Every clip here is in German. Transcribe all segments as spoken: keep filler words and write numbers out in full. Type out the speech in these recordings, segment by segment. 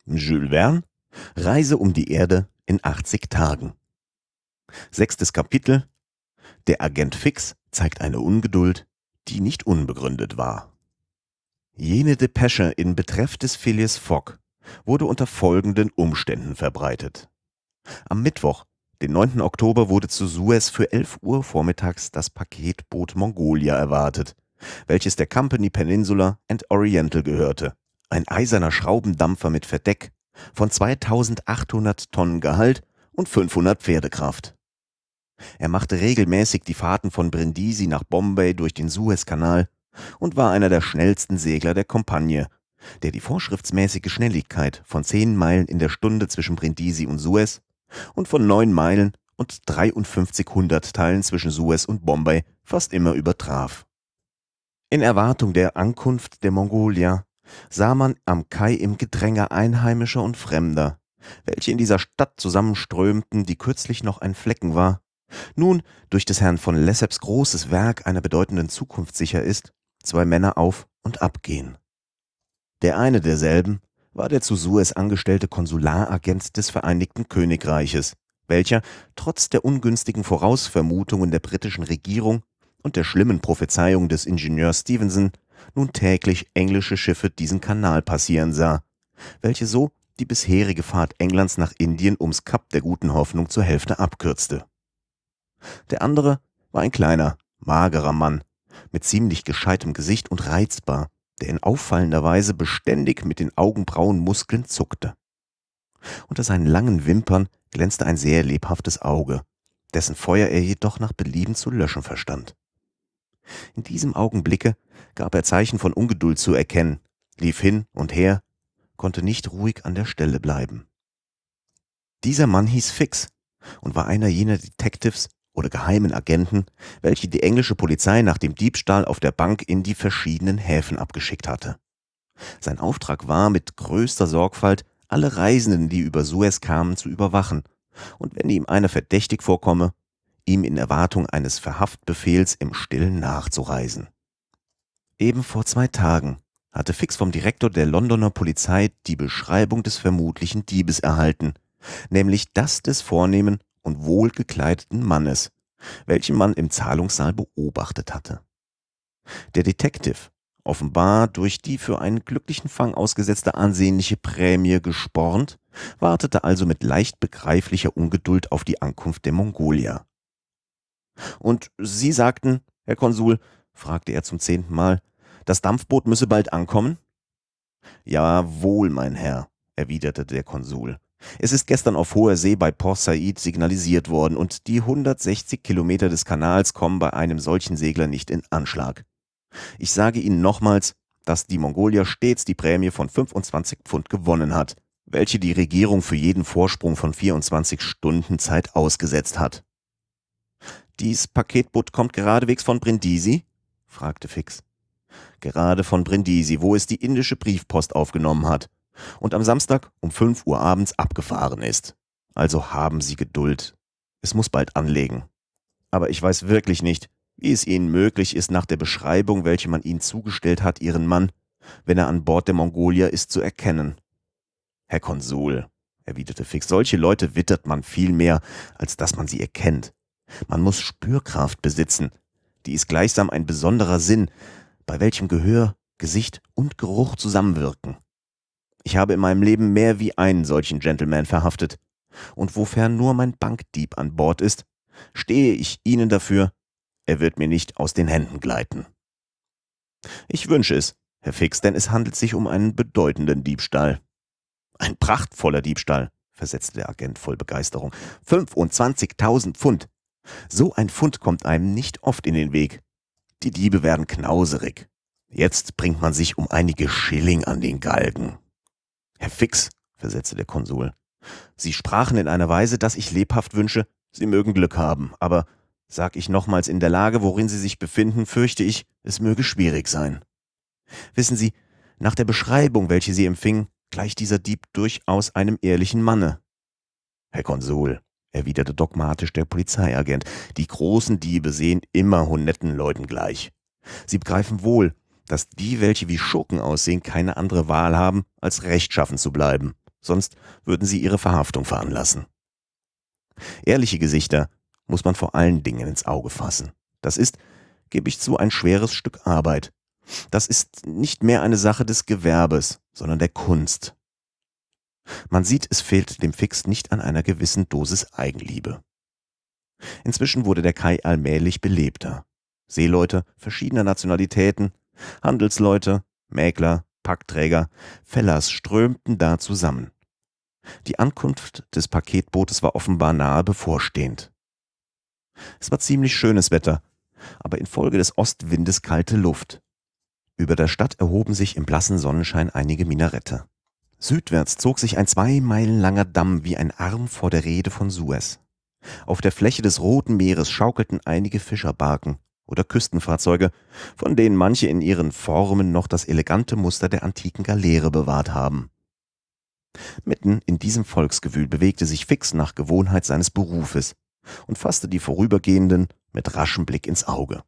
Jules Verne, Reise um die Erde in achtzig Tagen. Sechstes Kapitel. Der Agent Fix zeigt eine Ungeduld, die nicht unbegründet war. Jene Depesche in Betreff des Phileas Fogg wurde unter folgenden Umständen verbreitet. Am Mittwoch, den neunten Oktober, wurde zu Suez für elf Uhr vormittags das Paketboot Mongolia erwartet, welches der Company Peninsular and Oriental gehörte. Ein eiserner Schraubendampfer mit Verdeck von zweitausendachthundert Tonnen Gehalt und fünfhundert Pferdekraft. Er machte regelmäßig die Fahrten von Brindisi nach Bombay durch den Suezkanal und war einer der schnellsten Segler der Kompanie, der die vorschriftsmäßige Schnelligkeit von zehn Meilen in der Stunde zwischen Brindisi und Suez und von neun Meilen und dreiundfünfzig Hundertteilen zwischen Suez und Bombay fast immer übertraf. In Erwartung der Ankunft der Mongolia sah man am Kai im Gedränge Einheimischer und Fremder, welche in dieser Stadt zusammenströmten, die kürzlich noch ein Flecken war, nun durch des Herrn von Lesseps großes Werk einer bedeutenden Zukunft sicher ist, zwei Männer auf- und abgehen. Der eine derselben war der zu Suez angestellte Konsularagent des Vereinigten Königreiches, welcher, trotz der ungünstigen Vorausvermutungen der britischen Regierung und der schlimmen Prophezeiung des Ingenieurs Stevenson, nun täglich englische Schiffe diesen Kanal passieren sah, welche so die bisherige Fahrt Englands nach Indien ums Kap der Guten Hoffnung zur Hälfte abkürzte. Der andere war ein kleiner, magerer Mann, mit ziemlich gescheitem Gesicht und reizbar, der in auffallender Weise beständig mit den Augenbrauenmuskeln zuckte. Unter seinen langen Wimpern glänzte ein sehr lebhaftes Auge, dessen Feuer er jedoch nach Belieben zu löschen verstand. In diesem Augenblicke gab er Zeichen von Ungeduld zu erkennen, lief hin und her, konnte nicht ruhig an der Stelle bleiben. Dieser Mann hieß Fix und war einer jener Detectives oder geheimen Agenten, welche die englische Polizei nach dem Diebstahl auf der Bank in die verschiedenen Häfen abgeschickt hatte. Sein Auftrag war, mit größter Sorgfalt alle Reisenden, die über Suez kamen, zu überwachen und wenn ihm einer verdächtig vorkomme, ihm in Erwartung eines Verhaftbefehls im Stillen nachzureisen. Eben vor zwei Tagen hatte Fix vom Direktor der Londoner Polizei die Beschreibung des vermutlichen Diebes erhalten, nämlich das des vornehmen und wohlgekleideten Mannes, welchen man im Zahlungssaal beobachtet hatte. Der Detective, offenbar durch die für einen glücklichen Fang ausgesetzte ansehnliche Prämie gespornt, wartete also mit leicht begreiflicher Ungeduld auf die Ankunft der Mongolia. »Und Sie sagten, Herr Konsul«, fragte er zum zehnten Mal, »das Dampfboot müsse bald ankommen?« »Jawohl, mein Herr«, erwiderte der Konsul. »Es ist gestern auf hoher See bei Port Said signalisiert worden und die hundertsechzig Kilometer des Kanals kommen bei einem solchen Segler nicht in Anschlag. Ich sage Ihnen nochmals, dass die Mongolia stets die Prämie von fünfundzwanzig Pfund gewonnen hat, welche die Regierung für jeden Vorsprung von vierundzwanzig Stunden Zeit ausgesetzt hat.« »Dies Paketboot kommt geradewegs von Brindisi?« fragte Fix. »Gerade von Brindisi, wo es die indische Briefpost aufgenommen hat und am Samstag um fünf Uhr abends abgefahren ist. Also haben Sie Geduld. Es muss bald anlegen. Aber ich weiß wirklich nicht, wie es Ihnen möglich ist, nach der Beschreibung, welche man Ihnen zugestellt hat, Ihren Mann, wenn er an Bord der Mongolia ist, zu erkennen.« »Herr Konsul«, erwiderte Fix, »solche Leute wittert man viel mehr, als dass man sie erkennt. Man muss Spürkraft besitzen. Die ist gleichsam ein besonderer Sinn, bei welchem Gehör, Gesicht und Geruch zusammenwirken. Ich habe in meinem Leben mehr wie einen solchen Gentleman verhaftet. Und wofern nur mein Bankdieb an Bord ist, stehe ich Ihnen dafür, er wird mir nicht aus den Händen gleiten.« »Ich wünsche es, Herr Fix, denn es handelt sich um einen bedeutenden Diebstahl.« »Ein prachtvoller Diebstahl«, versetzte der Agent voll Begeisterung. »fünfundzwanzigtausend Pfund. So ein Pfund kommt einem nicht oft in den Weg. Die Diebe werden knauserig. Jetzt bringt man sich um einige Schilling an den Galgen.« »Herr Fix«, versetzte der Konsul, »Sie sprachen in einer Weise, dass ich lebhaft wünsche, Sie mögen Glück haben, aber, sag ich nochmals, in der Lage, worin Sie sich befinden, fürchte ich, es möge schwierig sein. Wissen Sie, nach der Beschreibung, welche Sie empfingen, gleicht dieser Dieb durchaus einem ehrlichen Manne.« »Herr Konsul«, erwiderte dogmatisch der Polizeiagent, »die großen Diebe sehen immer honetten Leuten gleich. Sie begreifen wohl, dass die, welche wie Schurken aussehen, keine andere Wahl haben, als rechtschaffen zu bleiben, sonst würden sie ihre Verhaftung veranlassen. Ehrliche Gesichter muss man vor allen Dingen ins Auge fassen. Das ist, gebe ich zu, ein schweres Stück Arbeit. Das ist nicht mehr eine Sache des Gewerbes, sondern der Kunst. Man sieht, es fehlt dem Fix nicht an einer gewissen Dosis Eigenliebe. Inzwischen wurde der Kai allmählich belebter. Seeleute verschiedener Nationalitäten, Handelsleute, Mäkler, Packträger, Fellers strömten da zusammen. Die Ankunft des Paketbootes war offenbar nahe bevorstehend. Es war ziemlich schönes Wetter, aber infolge des Ostwindes kalte Luft. Über der Stadt erhoben sich im blassen Sonnenschein einige Minarette. Südwärts zog sich ein zwei Meilen langer Damm wie ein Arm vor der Reede von Suez. Auf der Fläche des Roten Meeres schaukelten einige Fischerbarken oder Küstenfahrzeuge, von denen manche in ihren Formen noch das elegante Muster der antiken Galeere bewahrt haben. Mitten in diesem Volksgewühl bewegte sich Fix nach Gewohnheit seines Berufes und fasste die Vorübergehenden mit raschem Blick ins Auge.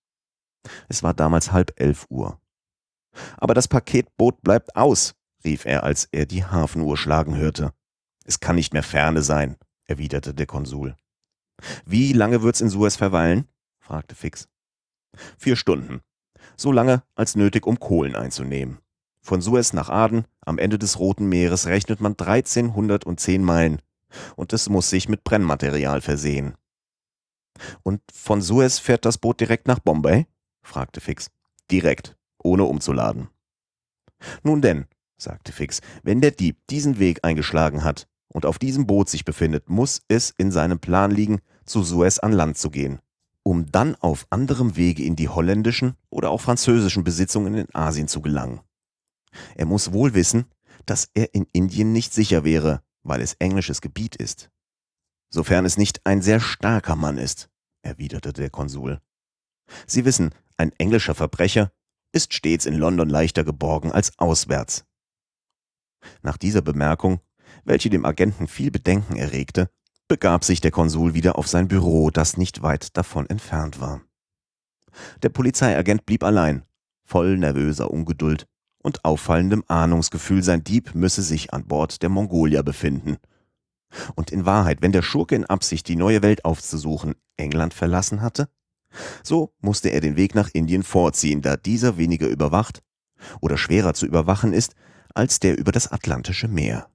Es war damals halb elf Uhr. »Aber das Paketboot bleibt aus«, rief er, als er die Hafenuhr schlagen hörte. »Es kann nicht mehr ferne sein«, erwiderte der Konsul. »Wie lange wird's in Suez verweilen?« fragte Fix. »Vier Stunden. So lange als nötig, um Kohlen einzunehmen. Von Suez nach Aden, am Ende des Roten Meeres, rechnet man dreizehnhundertzehn Meilen. Und es muss sich mit Brennmaterial versehen.« »Und von Suez fährt das Boot direkt nach Bombay?« fragte Fix. »Direkt, ohne umzuladen.« »Nun denn«, sagte Fix, »wenn der Dieb diesen Weg eingeschlagen hat und auf diesem Boot sich befindet, muss es in seinem Plan liegen, zu Suez an Land zu gehen, um dann auf anderem Wege in die holländischen oder auch französischen Besitzungen in Asien zu gelangen. Er muss wohl wissen, dass er in Indien nicht sicher wäre, weil es englisches Gebiet ist. Sofern es nicht ein sehr starker Mann ist«, erwiderte der Konsul. »Sie wissen, ein englischer Verbrecher ist stets in London leichter geborgen als auswärts.« Nach dieser Bemerkung, welche dem Agenten viel Bedenken erregte, begab sich der Konsul wieder auf sein Büro, das nicht weit davon entfernt war. Der Polizeiagent blieb allein, voll nervöser Ungeduld und auffallendem Ahnungsgefühl, sein Dieb müsse sich an Bord der Mongolia befinden. Und in Wahrheit, wenn der Schurke in Absicht, die neue Welt aufzusuchen, England verlassen hatte, so musste er den Weg nach Indien vorziehen, da dieser weniger überwacht oder schwerer zu überwachen ist als der über das Atlantische Meer.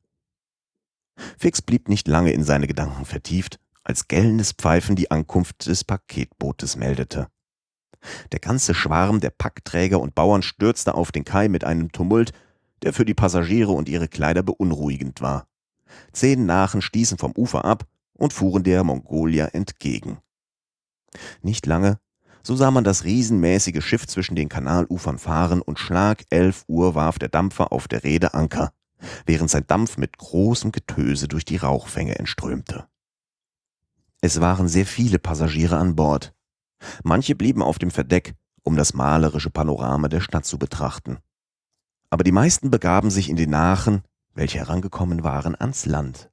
Fix blieb nicht lange in seine Gedanken vertieft, als gellendes Pfeifen die Ankunft des Paketbootes meldete. Der ganze Schwarm der Packträger und Bauern stürzte auf den Kai mit einem Tumult, der für die Passagiere und ihre Kleider beunruhigend war. Zehn Nachen stießen vom Ufer ab und fuhren der Mongolia entgegen. Nicht lange, so sah man das riesenmäßige Schiff zwischen den Kanalufern fahren und Schlag elf Uhr warf der Dampfer auf der Reede Anker, während sein Dampf mit großem Getöse durch die Rauchfänge entströmte. Es waren sehr viele Passagiere an Bord. Manche blieben auf dem Verdeck, um das malerische Panorama der Stadt zu betrachten. Aber die meisten begaben sich in den Nachen, welche herangekommen waren, ans Land.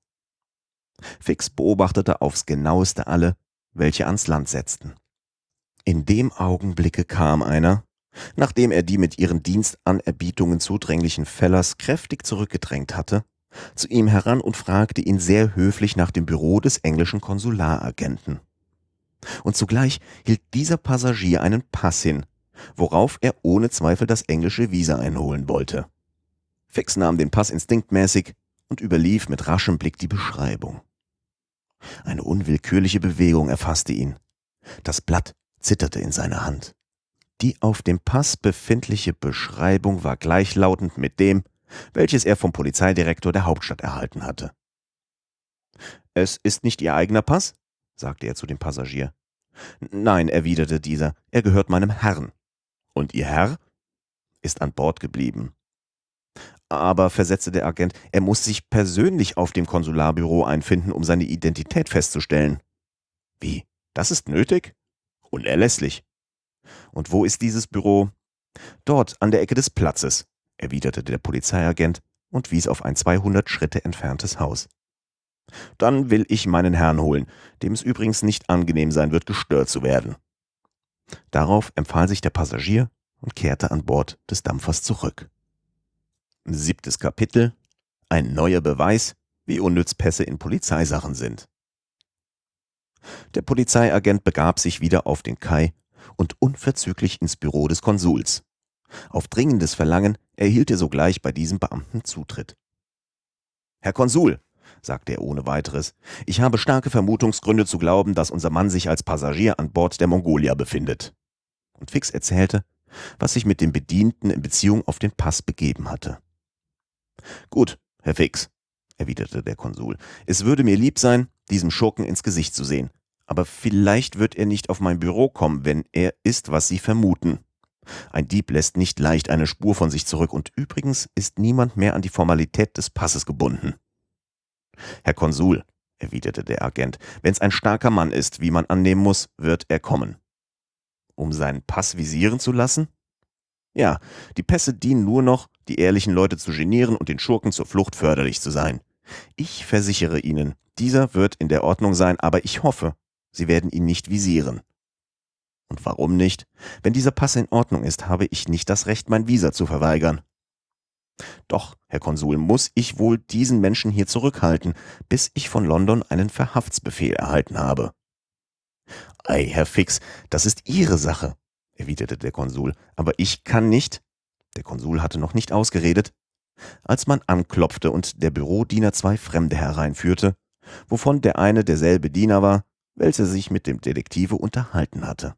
Fix beobachtete aufs genaueste alle, welche ans Land setzten. In dem Augenblicke kam einer, nachdem er die mit ihren Dienstanerbietungen zudränglichen Fellers kräftig zurückgedrängt hatte, zu ihm heran und fragte ihn sehr höflich nach dem Büro des englischen Konsularagenten. Und zugleich hielt dieser Passagier einen Pass hin, worauf er ohne Zweifel das englische Visa einholen wollte. Fix nahm den Pass instinktmäßig und überlief mit raschem Blick die Beschreibung. Eine unwillkürliche Bewegung erfasste ihn. Das Blatt zitterte in seiner Hand. Die auf dem Pass befindliche Beschreibung war gleichlautend mit dem, welches er vom Polizeidirektor der Hauptstadt erhalten hatte. »Es ist nicht Ihr eigener Pass?« sagte er zu dem Passagier. »Nein«, erwiderte dieser, »er gehört meinem Herrn.« »Und Ihr Herr?« »Ist an Bord geblieben.« »Aber«, versetzte der Agent, »er muss sich persönlich auf dem Konsularbüro einfinden, um seine Identität festzustellen.« »Wie? Das ist nötig?« »Unerlässlich.« »Und wo ist dieses Büro?« »Dort, an der Ecke des Platzes«, erwiderte der Polizeiagent und wies auf ein zweihundert Schritte entferntes Haus. »Dann will ich meinen Herrn holen, dem es übrigens nicht angenehm sein wird, gestört zu werden.« Darauf empfahl sich der Passagier und kehrte an Bord des Dampfers zurück. Siebtes Kapitel: Ein neuer Beweis, wie unnütz Pässe in Polizeisachen sind. Der Polizeiagent begab sich wieder auf den Kai und unverzüglich ins Büro des Konsuls. Auf dringendes Verlangen erhielt er sogleich bei diesem Beamten Zutritt. »Herr Konsul«, sagte er ohne weiteres, »ich habe starke Vermutungsgründe zu glauben, dass unser Mann sich als Passagier an Bord der Mongolia befindet.« Und Fix erzählte, was sich mit dem Bedienten in Beziehung auf den Pass begeben hatte. »Gut, Herr Fix«, erwiderte der Konsul, »es würde mir lieb sein, diesem Schurken ins Gesicht zu sehen. Aber vielleicht wird er nicht auf mein Büro kommen, wenn er ist, was Sie vermuten. Ein Dieb lässt nicht leicht eine Spur von sich zurück und übrigens ist niemand mehr an die Formalität des Passes gebunden.« »Herr Konsul«, erwiderte der Agent, »wenn's ein starker Mann ist, wie man annehmen muss, wird er kommen.« »Um seinen Pass visieren zu lassen?« »Ja, die Pässe dienen nur noch, die ehrlichen Leute zu genieren und den Schurken zur Flucht förderlich zu sein. Ich versichere Ihnen, dieser wird in der Ordnung sein, aber ich hoffe, Sie werden ihn nicht visieren.« »Und warum nicht? Wenn dieser Pass in Ordnung ist, habe ich nicht das Recht, mein Visa zu verweigern.« »Doch, Herr Konsul, muss ich wohl diesen Menschen hier zurückhalten, bis ich von London einen Verhaftsbefehl erhalten habe.« »Ei, Herr Fix, das ist Ihre Sache«, erwiderte der Konsul, »aber ich kann nicht.« Der Konsul hatte noch nicht ausgeredet, als man anklopfte und der Bürodiener zwei Fremde hereinführte, wovon der eine derselbe Diener war, welcher sich mit dem Detektive unterhalten hatte.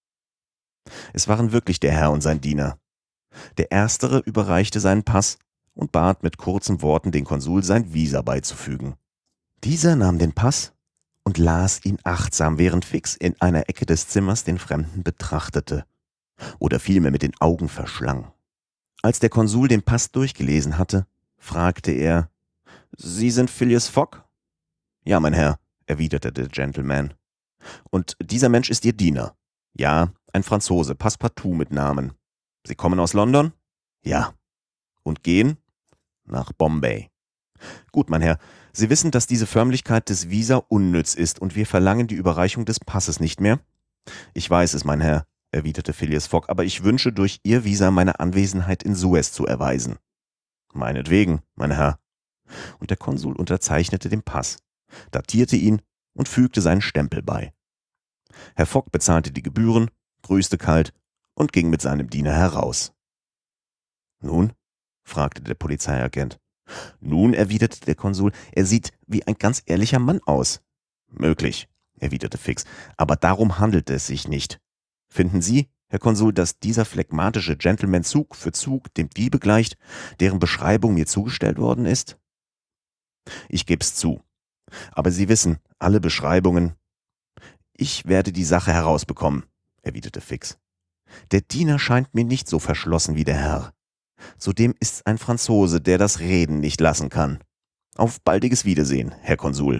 Es waren wirklich der Herr und sein Diener. Der Erstere überreichte seinen Pass und bat mit kurzen Worten den Konsul, sein Visa beizufügen. Dieser nahm den Pass und las ihn achtsam, während Fix in einer Ecke des Zimmers den Fremden betrachtete oder vielmehr mit den Augen verschlang. Als der Konsul den Pass durchgelesen hatte, fragte er, »Sie sind Phileas Fogg?« »Ja, mein Herr«, erwiderte der Gentleman. »Und dieser Mensch ist Ihr Diener?« »Ja, ein Franzose, Passepartout mit Namen.« »Sie kommen aus London?« »Ja.« »Und gehen?« »Nach Bombay.« »Gut, mein Herr, Sie wissen, dass diese Förmlichkeit des Visa unnütz ist und wir verlangen die Überreichung des Passes nicht mehr?« »Ich weiß es, mein Herr«, erwiderte Phileas Fogg, »aber ich wünsche durch Ihr Visa meine Anwesenheit in Suez zu erweisen.« »Meinetwegen, mein Herr.« Und der Konsul unterzeichnete den Pass, datierte ihn und fügte seinen Stempel bei. Herr Fogg bezahlte die Gebühren, grüßte kalt und ging mit seinem Diener heraus. »Nun?«, fragte der Polizeiagent. »Nun«, erwiderte der Konsul, »er sieht wie ein ganz ehrlicher Mann aus.« »Möglich«, erwiderte Fix, »aber darum handelt es sich nicht. Finden Sie, Herr Konsul, dass dieser phlegmatische Gentleman Zug für Zug dem Diebe gleicht, deren Beschreibung mir zugestellt worden ist?« »Ich geb's zu. Aber Sie wissen, alle Beschreibungen...« »Ich werde die Sache herausbekommen«, erwiderte Fix. »Der Diener scheint mir nicht so verschlossen wie der Herr. Zudem ist's ein Franzose, der das Reden nicht lassen kann. Auf baldiges Wiedersehen, Herr Konsul.«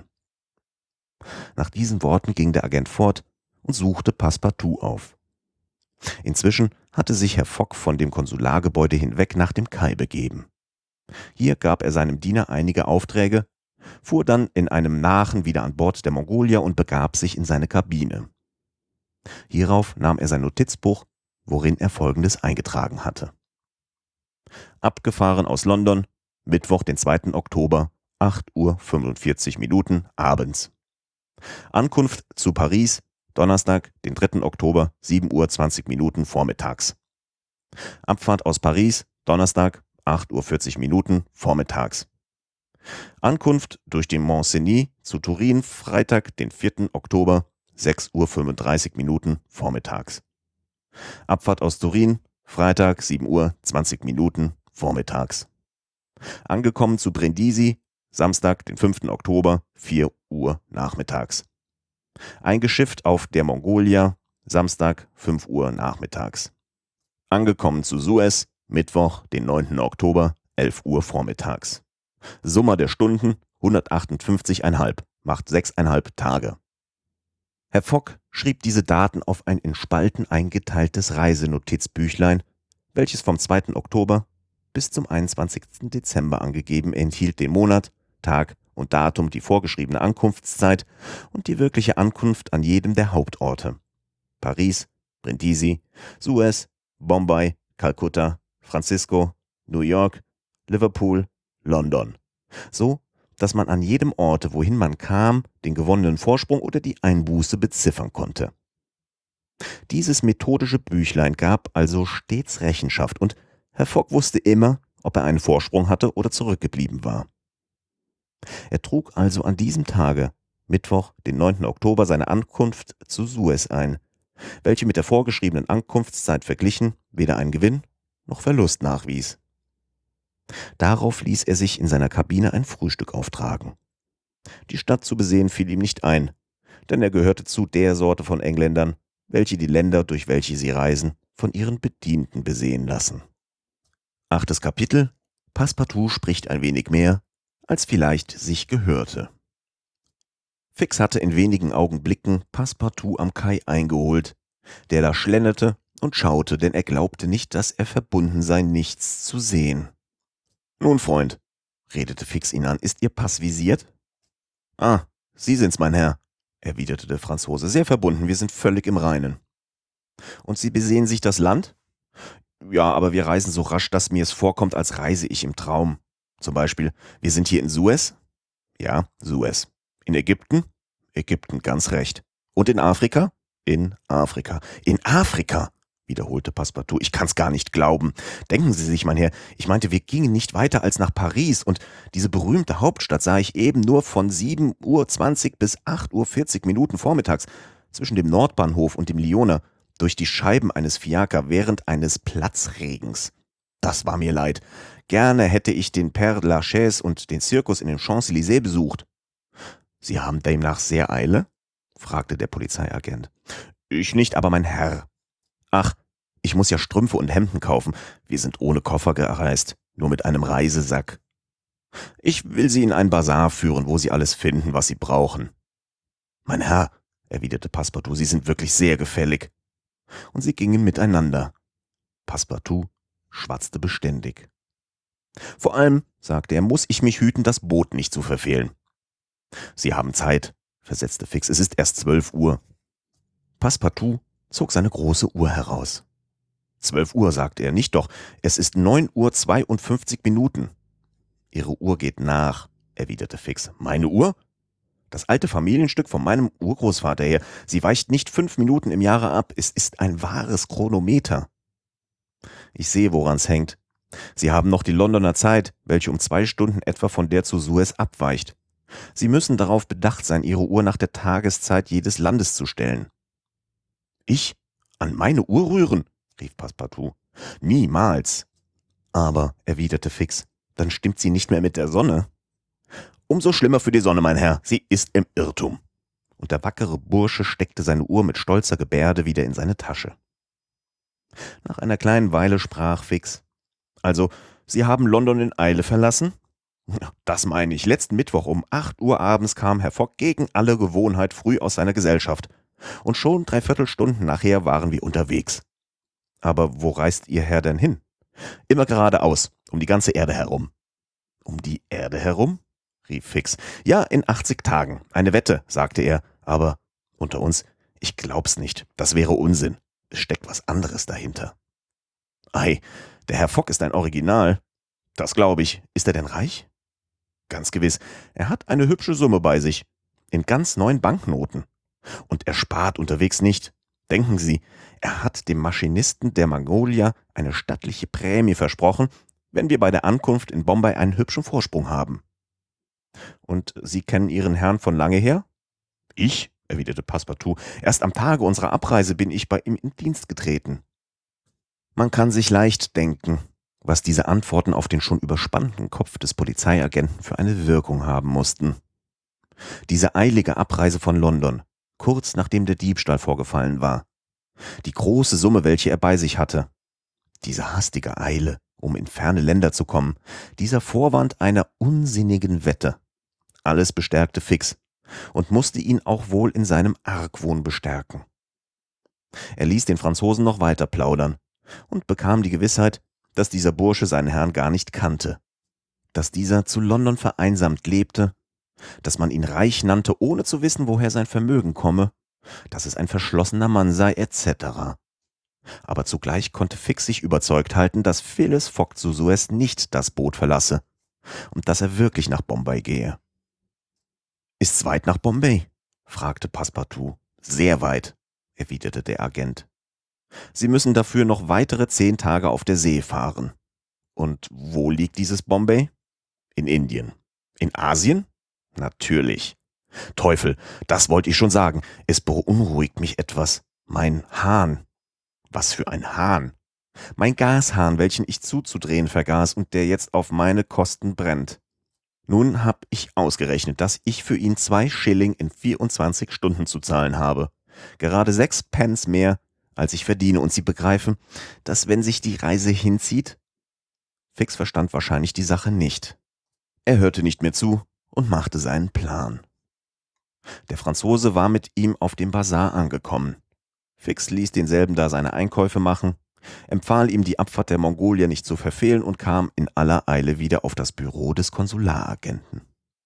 Nach diesen Worten ging der Agent fort und suchte Passepartout auf. Inzwischen hatte sich Herr Fogg von dem Konsulargebäude hinweg nach dem Kai begeben. Hier gab er seinem Diener einige Aufträge, fuhr dann in einem Nachen wieder an Bord der Mongolia und begab sich in seine Kabine. Hierauf nahm er sein Notizbuch, worin er Folgendes eingetragen hatte. Abgefahren aus London, Mittwoch, den zweiten Oktober, acht Uhr fünfundvierzig Minuten abends. Ankunft zu Paris, Donnerstag, den dritten Oktober, sieben Uhr zwanzig Minuten vormittags. Abfahrt aus Paris, Donnerstag, acht Uhr vierzig Minuten vormittags. Ankunft durch den Mont-Cenis zu Turin, Freitag, den vierten Oktober, sechs Uhr fünfunddreißig Minuten vormittags. Abfahrt aus Turin, Freitag, sieben Uhr zwanzig Minuten vormittags. Angekommen zu Brindisi, Samstag, den fünften Oktober, vier Uhr nachmittags. Eingeschifft auf der Mongolia, Samstag, fünf Uhr nachmittags. Angekommen zu Suez, Mittwoch, den neunten Oktober, elf Uhr vormittags. Summe der Stunden hundertachtundfünfzig Komma fünf, macht sechs Komma fünf Tage. Herr Fogg schrieb diese Daten auf ein in Spalten eingeteiltes Reisenotizbüchlein, welches vom zweiten Oktober bis zum einundzwanzigsten Dezember angegeben enthielt den Monat, Tag und Datum, die vorgeschriebene Ankunftszeit und die wirkliche Ankunft an jedem der Hauptorte: Paris, Brindisi, Suez, Bombay, Kalkutta, Francisco, New York, Liverpool, London, so dass man an jedem Orte, wohin man kam, den gewonnenen Vorsprung oder die Einbuße beziffern konnte. Dieses methodische Büchlein gab also stets Rechenschaft und Herr Fogg wusste immer, ob er einen Vorsprung hatte oder zurückgeblieben war. Er trug also an diesem Tage, Mittwoch, den neunten Oktober, seine Ankunft zu Suez ein, welche mit der vorgeschriebenen Ankunftszeit verglichen weder einen Gewinn noch Verlust nachwies. Darauf ließ er sich in seiner Kabine ein Frühstück auftragen. Die Stadt zu besehen fiel ihm nicht ein, denn er gehörte zu der Sorte von Engländern, welche die Länder, durch welche sie reisen, von ihren Bedienten besehen lassen. Achtes Kapitel. Passepartout spricht ein wenig mehr, als vielleicht sich gehörte. Fix hatte in wenigen Augenblicken Passepartout am Kai eingeholt, der da schlenderte und schaute, denn er glaubte nicht, dass er verbunden sei, nichts zu sehen. »Nun, Freund«, redete Fix ihn an, »ist Ihr Pass visiert?« »Ah, Sie sind's, mein Herr«, erwiderte der Franzose, »sehr verbunden, wir sind völlig im Reinen.« »Und Sie besehen sich das Land?« »Ja, aber wir reisen so rasch, dass mir es vorkommt, als reise ich im Traum. Zum Beispiel, wir sind hier in Suez?« »Ja, Suez.« »In Ägypten?« »Ägypten, ganz recht.« »Und in Afrika?« »In Afrika.« »In Afrika?«, wiederholte Passepartout. »Ich kann's gar nicht glauben. Denken Sie sich, mein Herr, ich meinte, wir gingen nicht weiter als nach Paris, und diese berühmte Hauptstadt sah ich eben nur von sieben Uhr zwanzig bis acht Uhr vierzig Minuten vormittags zwischen dem Nordbahnhof und dem Liona durch die Scheiben eines Fiaker während eines Platzregens. Das war mir leid. Gerne hätte ich den Père Lachaise und den Zirkus in den Champs-Élysées besucht.« »Sie haben demnach sehr Eile?« fragte der Polizeiagent. »Ich nicht, aber mein Herr.« »Ach, ich muss ja Strümpfe und Hemden kaufen. Wir sind ohne Koffer gereist, nur mit einem Reisesack. Ich will Sie in ein Bazar führen, wo Sie alles finden, was Sie brauchen.« »Mein Herr«, erwiderte Passepartout, »Sie sind wirklich sehr gefällig.« Und sie gingen miteinander. Passepartout schwatzte beständig. »Vor allem«, sagte er, »muss ich mich hüten, das Boot nicht zu verfehlen.« »Sie haben Zeit«, versetzte Fix, »es ist erst zwölf Uhr.« Passepartout zog seine große Uhr heraus. »Zwölf Uhr«, sagte er, »nicht doch, es ist neun Uhr zweiundfünfzig Minuten.« »Ihre Uhr geht nach«, erwiderte Fix. »Meine Uhr? Das alte Familienstück von meinem Urgroßvater her. Sie weicht nicht fünf Minuten im Jahre ab. Es ist ein wahres Chronometer.« »Ich sehe, woran's hängt. Sie haben noch die Londoner Zeit, welche um zwei Stunden etwa von der zu Suez abweicht. Sie müssen darauf bedacht sein, Ihre Uhr nach der Tageszeit jedes Landes zu stellen.« »Ich? An meine Uhr rühren?« rief Passepartout. »Niemals.« »Aber«, erwiderte Fix, »dann stimmt sie nicht mehr mit der Sonne.« »Umso schlimmer für die Sonne, mein Herr, sie ist im Irrtum.« Und der wackere Bursche steckte seine Uhr mit stolzer Gebärde wieder in seine Tasche. Nach einer kleinen Weile sprach Fix. »Also, Sie haben London in Eile verlassen?« »Das meine ich. Letzten Mittwoch um acht Uhr abends kam Herr Fogg gegen alle Gewohnheit früh aus seiner Gesellschaft. Und schon dreiviertel Stunden nachher waren wir unterwegs.« »Aber wo reist Ihr Herr denn hin?« »Immer geradeaus, um die ganze Erde herum.« »Um die Erde herum?« rief Fix. »Ja, in achtzig Tagen. Eine Wette«, sagte er. »Aber unter uns, ich glaub's nicht. Das wäre Unsinn. Es steckt was anderes dahinter.« »Ei, der Herr Fogg ist ein Original.« »Das glaube ich. Ist er denn reich?« »Ganz gewiss. Er hat eine hübsche Summe bei sich. In ganz neuen Banknoten. Und er spart unterwegs nicht. Denken Sie, er hat dem Maschinisten der Magnolia eine stattliche Prämie versprochen, wenn wir bei der Ankunft in Bombay einen hübschen Vorsprung haben.« »Und Sie kennen Ihren Herrn von lange her?« »Ich?«, erwiderte Passepartout. »Erst am Tage unserer Abreise bin ich bei ihm in Dienst getreten.« Man kann sich leicht denken, was diese Antworten auf den schon überspannten Kopf des Polizeiagenten für eine Wirkung haben mussten. Diese eilige Abreise von London, kurz nachdem der Diebstahl vorgefallen war, die große Summe, welche er bei sich hatte, diese hastige Eile, um in ferne Länder zu kommen, dieser Vorwand einer unsinnigen Wette, alles bestärkte Fix und musste ihn auch wohl in seinem Argwohn bestärken. Er ließ den Franzosen noch weiter plaudern und bekam die Gewissheit, dass dieser Bursche seinen Herrn gar nicht kannte, dass dieser zu London vereinsamt lebte, dass man ihn reich nannte, ohne zu wissen, woher sein Vermögen komme, dass es ein verschlossener Mann sei, et cetera. Aber zugleich konnte Fix sich überzeugt halten, dass Phileas Fogg zu Suez nicht das Boot verlasse und dass er wirklich nach Bombay gehe. »Ist's weit nach Bombay?« fragte Passepartout. »Sehr weit«, erwiderte der Agent. »Sie müssen dafür noch weitere zehn Tage auf der See fahren.« »Und wo liegt dieses Bombay?« »In Indien.« »In Asien?« »Natürlich.« »Teufel, das wollte ich schon sagen. Es beunruhigt mich etwas. Mein Hahn.« »Was für ein Hahn?« »Mein Gashahn, welchen ich zuzudrehen vergaß und der jetzt auf meine Kosten brennt. Nun hab ich ausgerechnet, dass ich für ihn zwei Schilling in vierundzwanzig Stunden zu zahlen habe. Gerade sechs Pence mehr, als ich verdiene, und Sie begreifen, dass wenn sich die Reise hinzieht...« Fix verstand wahrscheinlich die Sache nicht. Er hörte nicht mehr zu und machte seinen Plan. Der Franzose war mit ihm auf dem Bazar angekommen. Fix ließ denselben da seine Einkäufe machen, empfahl ihm, die Abfahrt der Mongolier nicht zu verfehlen und kam in aller Eile wieder auf das Büro des Konsularagenten.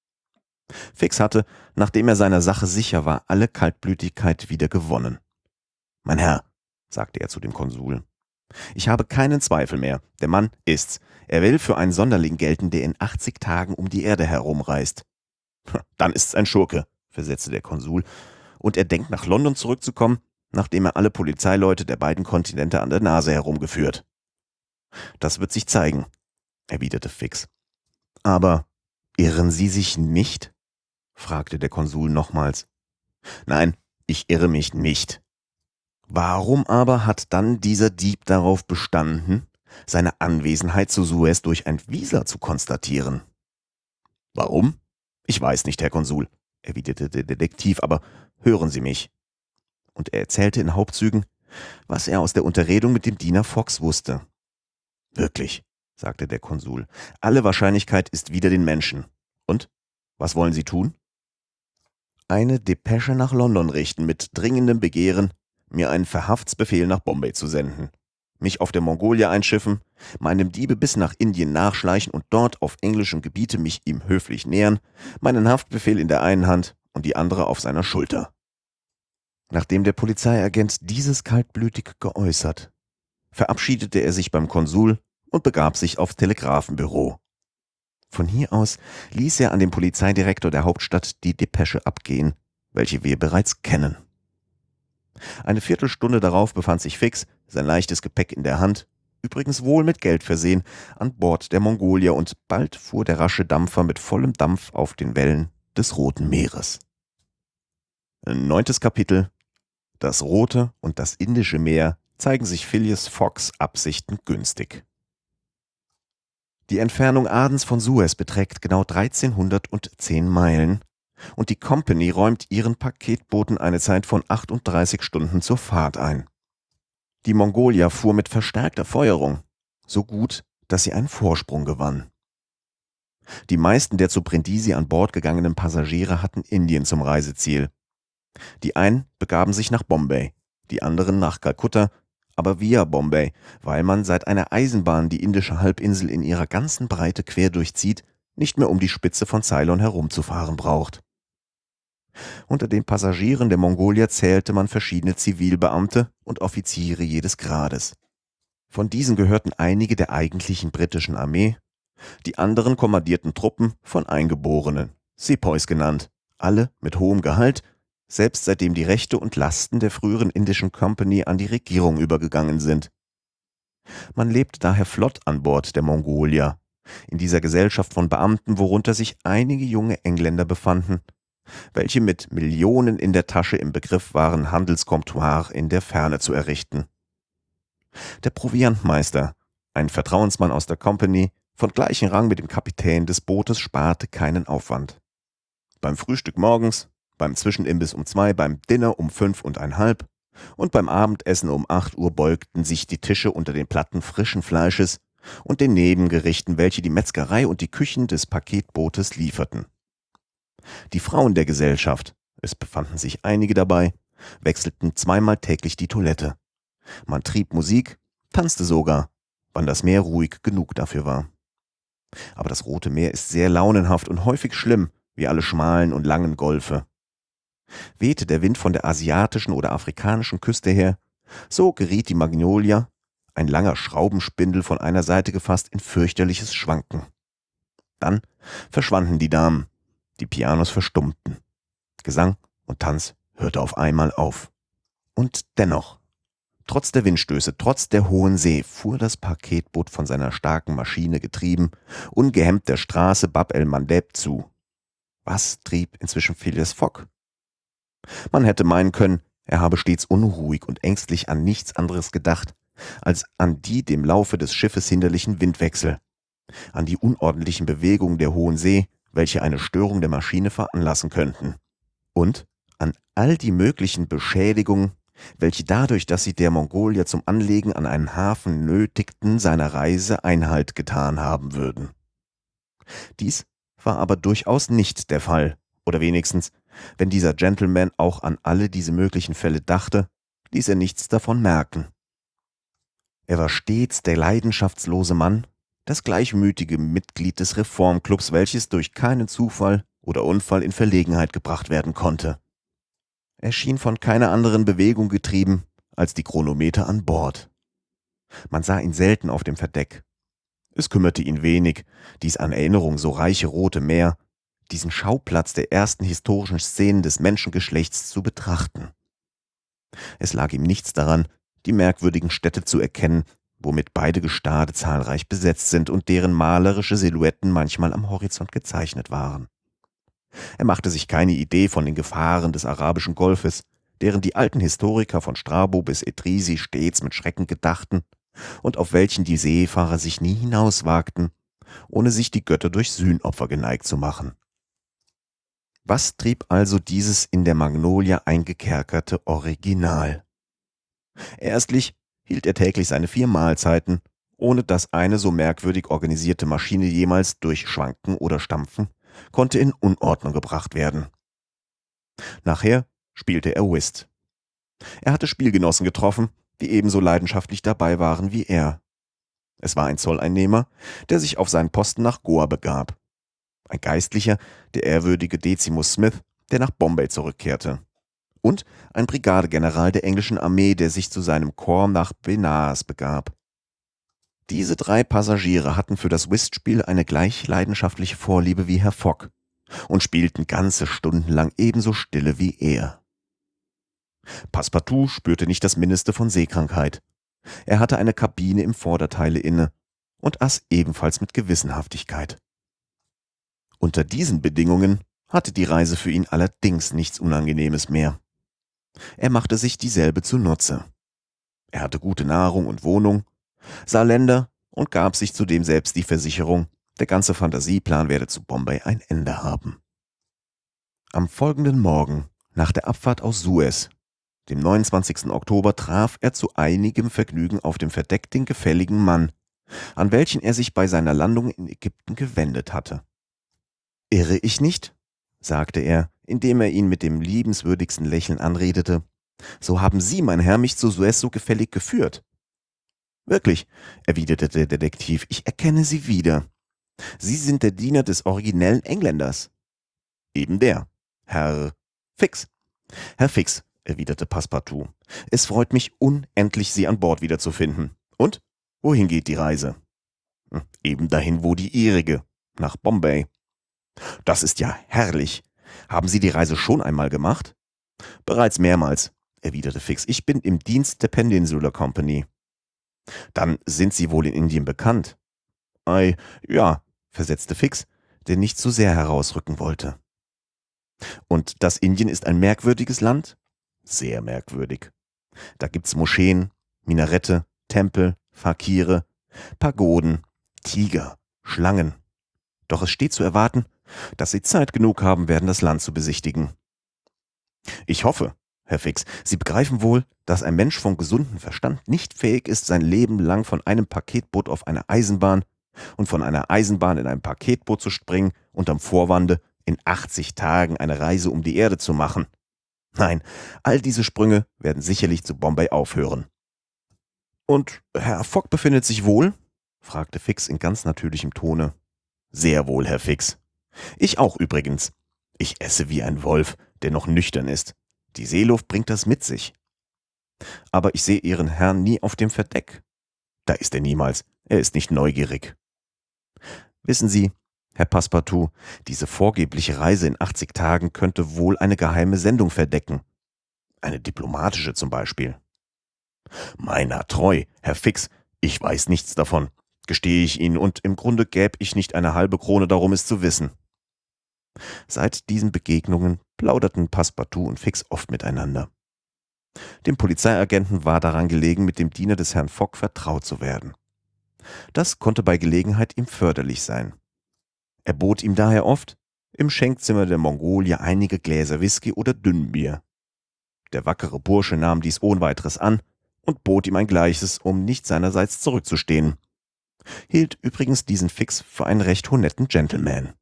Fix hatte, nachdem er seiner Sache sicher war, alle Kaltblütigkeit wieder gewonnen. »Mein Herr«, sagte er zu dem Konsul, »ich habe keinen Zweifel mehr. Der Mann ist's. Er will für einen Sonderling gelten, der in achtzig Tagen um die Erde herumreist.« »Dann ist's ein Schurke«, versetzte der Konsul, »und er denkt, nach London zurückzukommen, nachdem er alle Polizeileute der beiden Kontinente an der Nase herumgeführt.« »Das wird sich zeigen«, erwiderte Fix. »Aber irren Sie sich nicht?« fragte der Konsul nochmals. »Nein, ich irre mich nicht.« »Warum aber hat dann dieser Dieb darauf bestanden, seine Anwesenheit zu Suez durch ein Visa zu konstatieren?« »Warum? Ich weiß nicht, Herr Konsul«, erwiderte der Detektiv, »aber hören Sie mich.« Und er erzählte in Hauptzügen, was er aus der Unterredung mit dem Diener Fox wusste. »Wirklich«, sagte der Konsul, »alle Wahrscheinlichkeit ist wider den Menschen. Und, was wollen Sie tun?« »Eine Depesche nach London richten mit dringendem Begehren, mir einen Verhaftsbefehl nach Bombay zu senden, mich auf der Mongolia einschiffen, meinem Diebe bis nach Indien nachschleichen und dort auf englischem Gebiete mich ihm höflich nähern, meinen Haftbefehl in der einen Hand und die andere auf seiner Schulter.« Nachdem der Polizeiagent dieses kaltblütig geäußert, verabschiedete er sich beim Konsul und begab sich aufs Telegrafenbüro. Von hier aus ließ er an den Polizeidirektor der Hauptstadt die Depesche abgehen, welche wir bereits kennen. Eine Viertelstunde darauf befand sich Fix, sein leichtes Gepäck in der Hand, übrigens wohl mit Geld versehen, an Bord der Mongolia, und bald fuhr der rasche Dampfer mit vollem Dampf auf den Wellen des Roten Meeres. Neuntes Kapitel. Das Rote und das Indische Meer zeigen sich Phileas Foggs Absichten günstig. Die Entfernung Adens von Suez beträgt genau dreizehnhundertzehn Meilen, und die Company räumt ihren Paketbooten eine Zeit von achtunddreißig Stunden zur Fahrt ein. Die Mongolia fuhr mit verstärkter Feuerung, so gut, dass sie einen Vorsprung gewann. Die meisten der zu Brindisi an Bord gegangenen Passagiere hatten Indien zum Reiseziel. Die einen begaben sich nach Bombay, die anderen nach Kalkutta, aber via Bombay, weil man seit einer Eisenbahn die indische Halbinsel in ihrer ganzen Breite quer durchzieht, nicht mehr um die Spitze von Ceylon herumzufahren braucht. Unter den Passagieren der Mongolia zählte man verschiedene Zivilbeamte und Offiziere jedes Grades. Von diesen gehörten einige der eigentlichen britischen Armee, die anderen kommandierten Truppen von Eingeborenen, Sepoys genannt, alle mit hohem Gehalt, selbst seitdem die Rechte und Lasten der früheren indischen Company an die Regierung übergegangen sind. Man lebte daher flott an Bord der Mongolia, in dieser Gesellschaft von Beamten, worunter sich einige junge Engländer befanden, welche mit Millionen in der Tasche im Begriff waren, Handelscomptoir in der Ferne zu errichten. Der Proviantmeister, ein Vertrauensmann aus der Company, von gleichem Rang mit dem Kapitän des Bootes, sparte keinen Aufwand. Beim Frühstück morgens, beim Zwischenimbiss um zwei, beim Dinner um fünf und ein halb und beim Abendessen um acht Uhr beugten sich die Tische unter den Platten frischen Fleisches und den Nebengerichten, welche die Metzgerei und die Küchen des Paketbootes lieferten. Die Frauen der Gesellschaft, es befanden sich einige dabei, wechselten zweimal täglich die Toilette. Man trieb Musik, tanzte sogar, wann das Meer ruhig genug dafür war. Aber das Rote Meer ist sehr launenhaft und häufig schlimm, wie alle schmalen und langen Golfe. Wehte der Wind von der asiatischen oder afrikanischen Küste her, so geriet die Magnolia, ein langer Schraubenspindel von einer Seite gefasst, in fürchterliches Schwanken. Dann verschwanden die Damen, die Pianos verstummten. Gesang und Tanz hörte auf einmal auf. Und dennoch, trotz der Windstöße, trotz der hohen See, fuhr das Paketboot von seiner starken Maschine getrieben, ungehemmt der Straße Bab el-Mandeb zu. Was trieb inzwischen Phileas Fogg? Man hätte meinen können, er habe stets unruhig und ängstlich an nichts anderes gedacht, als an die dem Laufe des Schiffes hinderlichen Windwechsel, an die unordentlichen Bewegungen der hohen See, welche eine Störung der Maschine veranlassen könnten, und an all die möglichen Beschädigungen, welche dadurch, dass sie der Mongolier zum Anlegen an einen Hafen nötigten, seiner Reise Einhalt getan haben würden. Dies war aber durchaus nicht der Fall, oder wenigstens, wenn dieser Gentleman auch an alle diese möglichen Fälle dachte, ließ er nichts davon merken. Er war stets der leidenschaftslose Mann, das gleichmütige Mitglied des Reformclubs, welches durch keinen Zufall oder Unfall in Verlegenheit gebracht werden konnte. Er schien von keiner anderen Bewegung getrieben als die Chronometer an Bord. Man sah ihn selten auf dem Verdeck. Es kümmerte ihn wenig, dies an Erinnerung so reiche Rote Meer, diesen Schauplatz der ersten historischen Szenen des Menschengeschlechts zu betrachten. Es lag ihm nichts daran, die merkwürdigen Städte zu erkennen, womit beide Gestade zahlreich besetzt sind und deren malerische Silhouetten manchmal am Horizont gezeichnet waren. Er machte sich keine Idee von den Gefahren des arabischen Golfes, deren die alten Historiker von Strabo bis Edrisi stets mit Schrecken gedachten und auf welchen die Seefahrer sich nie hinauswagten, ohne sich die Götter durch Sühnopfer geneigt zu machen. Was trieb also dieses in der Magnolia eingekerkerte Original? Erstlich hielt er täglich seine vier Mahlzeiten, ohne dass eine so merkwürdig organisierte Maschine jemals durch Schwanken oder Stampfen konnte in Unordnung gebracht werden. Nachher spielte er Whist. Er hatte Spielgenossen getroffen, die ebenso leidenschaftlich dabei waren wie er. Es war ein Zolleinnehmer, der sich auf seinen Posten nach Goa begab. Ein Geistlicher, der ehrwürdige Decimus Smith, der nach Bombay zurückkehrte. Und ein Brigadegeneral der englischen Armee, der sich zu seinem Korps nach Benares begab. Diese drei Passagiere hatten für das Whistspiel eine gleich leidenschaftliche Vorliebe wie Herr Fogg und spielten ganze Stunden lang ebenso stille wie er. Passepartout spürte nicht das Mindeste von Seekrankheit. Er hatte eine Kabine im Vorderteile inne und aß ebenfalls mit Gewissenhaftigkeit. Unter diesen Bedingungen hatte die Reise für ihn allerdings nichts Unangenehmes mehr. Er machte sich dieselbe zunutze. Er hatte gute Nahrung und Wohnung, sah Länder und gab sich zudem selbst die Versicherung, der ganze Fantasieplan werde zu Bombay ein Ende haben. Am folgenden Morgen, nach der Abfahrt aus Suez, dem neunundzwanzigsten Oktober, traf er zu einigem Vergnügen auf dem Verdeck den gefälligen Mann, an welchen er sich bei seiner Landung in Ägypten gewendet hatte. »Irre ich nicht?« sagte er, indem er ihn mit dem liebenswürdigsten Lächeln anredete. »So haben Sie, mein Herr, mich zu Suez so gefällig geführt.« »Wirklich«, erwiderte der Detektiv, »ich erkenne Sie wieder. Sie sind der Diener des originellen Engländers.« »Eben der, Herr Fix.« »Herr Fix«, erwiderte Passepartout, »es freut mich unendlich, Sie an Bord wiederzufinden. Und, wohin geht die Reise?« »Hm, »Eben dahin, wo die Ihrige, nach Bombay.« »Das ist ja herrlich. Haben Sie die Reise schon einmal gemacht?« »Bereits mehrmals«, erwiderte Fix. »Ich bin im Dienst der Peninsular Company.« »Dann sind Sie wohl in Indien bekannt?« »Ei, ja«, versetzte Fix, der nicht zu sehr herausrücken wollte. »Und das Indien ist ein merkwürdiges Land?« »Sehr merkwürdig. Da gibt's Moscheen, Minarette, Tempel, Fakire, Pagoden, Tiger, Schlangen. Doch es steht zu erwarten, dass Sie Zeit genug haben werden, das Land zu besichtigen.« »Ich hoffe, Herr Fix, Sie begreifen wohl, dass ein Mensch von gesundem Verstand nicht fähig ist, sein Leben lang von einem Paketboot auf eine Eisenbahn und von einer Eisenbahn in ein Paketboot zu springen und am Vorwande in achtzig Tagen eine Reise um die Erde zu machen. Nein, all diese Sprünge werden sicherlich zu Bombay aufhören.« »Und Herr Fogg befindet sich wohl?« fragte Fix in ganz natürlichem Tone. »Sehr wohl, Herr Fix. Ich auch übrigens. Ich esse wie ein Wolf, der noch nüchtern ist. Die Seeluft bringt das mit sich. Aber ich sehe Ihren Herrn nie auf dem Verdeck.« »Da ist er niemals. Er ist nicht neugierig.« »Wissen Sie, Herr Passepartout, diese vorgebliche Reise in achtzig Tagen könnte wohl eine geheime Sendung verdecken. Eine diplomatische zum Beispiel. Meiner treu, Herr Fix, ich weiß nichts davon, gestehe ich Ihnen, und im Grunde gäb ich nicht eine halbe Krone darum, es zu wissen. Seit diesen Begegnungen plauderten Passepartout und Fix oft miteinander. Dem Polizeiagenten war daran gelegen, mit dem Diener des Herrn Fogg vertraut zu werden. Das konnte bei Gelegenheit ihm förderlich sein. Er bot ihm daher oft im Schenkzimmer der Mongolia einige Gläser Whisky oder Dünnbier. Der wackere Bursche nahm dies ohne weiteres an und bot ihm ein Gleiches, um nicht seinerseits zurückzustehen. Hielt übrigens diesen Fix für einen recht honetten Gentleman.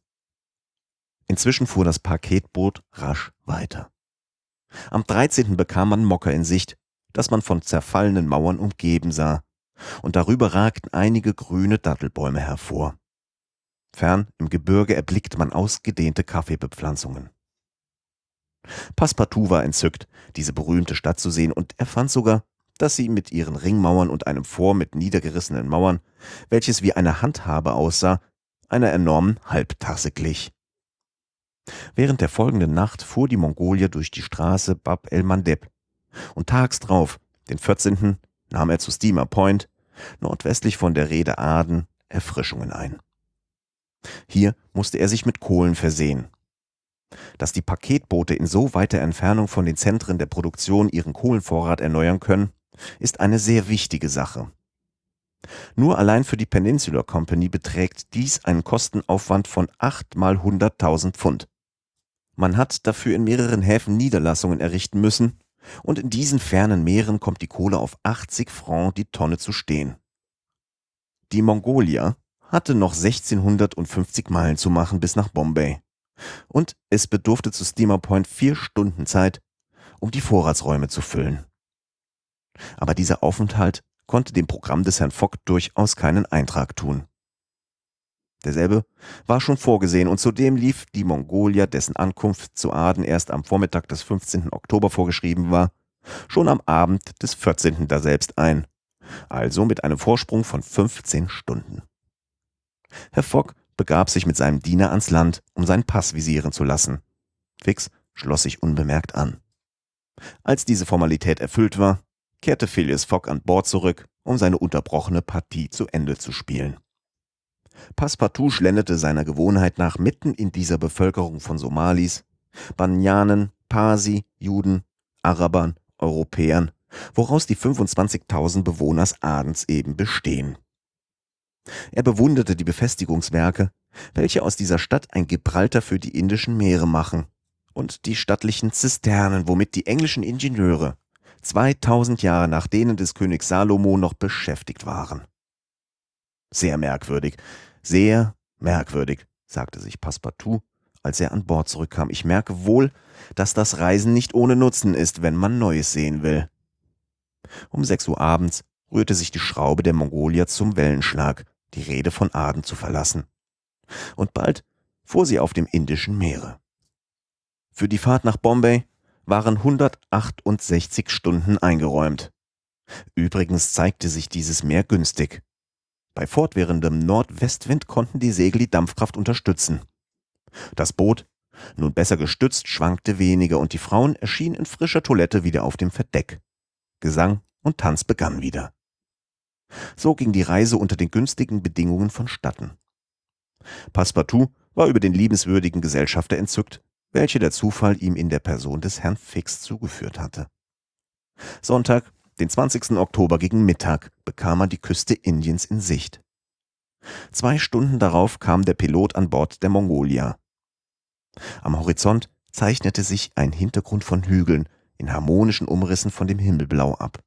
Inzwischen fuhr das Paketboot rasch weiter. Am dreizehnten bekam man Mokka in Sicht, das man von zerfallenen Mauern umgeben sah, und darüber ragten einige grüne Dattelbäume hervor. Fern im Gebirge erblickte man ausgedehnte Kaffeebepflanzungen. Passepartout war entzückt, diese berühmte Stadt zu sehen, und er fand sogar, dass sie mit ihren Ringmauern und einem Fort mit niedergerissenen Mauern, welches wie eine Handhabe aussah, einer enormen Halbtasse glich. Während der folgenden Nacht fuhr die Mongolia durch die Straße Bab el-Mandeb, und tags drauf, den vierzehnten, nahm er zu Steamer Point, nordwestlich von der Reede Aden, Erfrischungen ein. Hier musste er sich mit Kohlen versehen. Dass die Paketboote in so weiter Entfernung von den Zentren der Produktion ihren Kohlenvorrat erneuern können, ist eine sehr wichtige Sache. Nur allein für die Peninsular Company beträgt dies einen Kostenaufwand von acht mal hunderttausend Pfund. Man hat dafür in mehreren Häfen Niederlassungen errichten müssen, und in diesen fernen Meeren kommt die Kohle auf achtzig Francs die Tonne zu stehen. Die Mongolia hatte noch sechzehnhundertfünfzig Meilen zu machen bis nach Bombay, und es bedurfte zu Steamer Point vier Stunden Zeit, um die Vorratsräume zu füllen. Aber dieser Aufenthalt konnte dem Programm des Herrn Fogg durchaus keinen Eintrag tun. Derselbe war schon vorgesehen, und zudem lief die Mongolia, dessen Ankunft zu Aden erst am Vormittag des fünfzehnten Oktober vorgeschrieben war, schon am Abend des vierzehnten daselbst ein, also mit einem Vorsprung von fünfzehn Stunden. Herr Fogg begab sich mit seinem Diener ans Land, um seinen Pass visieren zu lassen. Fix schloss sich unbemerkt an. Als diese Formalität erfüllt war, kehrte Phileas Fogg an Bord zurück, um seine unterbrochene Partie zu Ende zu spielen. Passepartout schlenderte seiner Gewohnheit nach mitten in dieser Bevölkerung von Somalis, Banyanen, Parsi, Juden, Arabern, Europäern, woraus die fünfundzwanzigtausend Bewohner Adens eben bestehen. Er bewunderte die Befestigungswerke, welche aus dieser Stadt ein Gibraltar für die indischen Meere machen, und die stattlichen Zisternen, womit die englischen Ingenieure zweitausend Jahre nach denen des Königs Salomo noch beschäftigt waren. Sehr merkwürdig, sehr merkwürdig, sagte sich Passepartout, als er an Bord zurückkam. Ich merke wohl, dass das Reisen nicht ohne Nutzen ist, wenn man Neues sehen will. Um sechs Uhr abends rührte sich die Schraube der Mongolia zum Wellenschlag, die Reede von Aden zu verlassen. Und bald fuhr sie auf dem Indischen Meere. Für die Fahrt nach Bombay waren hundertachtundsechzig Stunden eingeräumt. Übrigens zeigte sich dieses Meer günstig. Bei fortwährendem Nordwestwind konnten die Segel die Dampfkraft unterstützen. Das Boot, nun besser gestützt, schwankte weniger, und die Frauen erschienen in frischer Toilette wieder auf dem Verdeck. Gesang und Tanz begann wieder. So ging die Reise unter den günstigen Bedingungen vonstatten. Passepartout war über den liebenswürdigen Gesellschafter entzückt, welche der Zufall ihm in der Person des Herrn Fix zugeführt hatte. Sonntag, den zwanzigsten Oktober gegen Mittag, bekam man die Küste Indiens in Sicht. Zwei Stunden darauf kam der Pilot an Bord der Mongolia. Am Horizont zeichnete sich ein Hintergrund von Hügeln in harmonischen Umrissen von dem Himmelblau ab.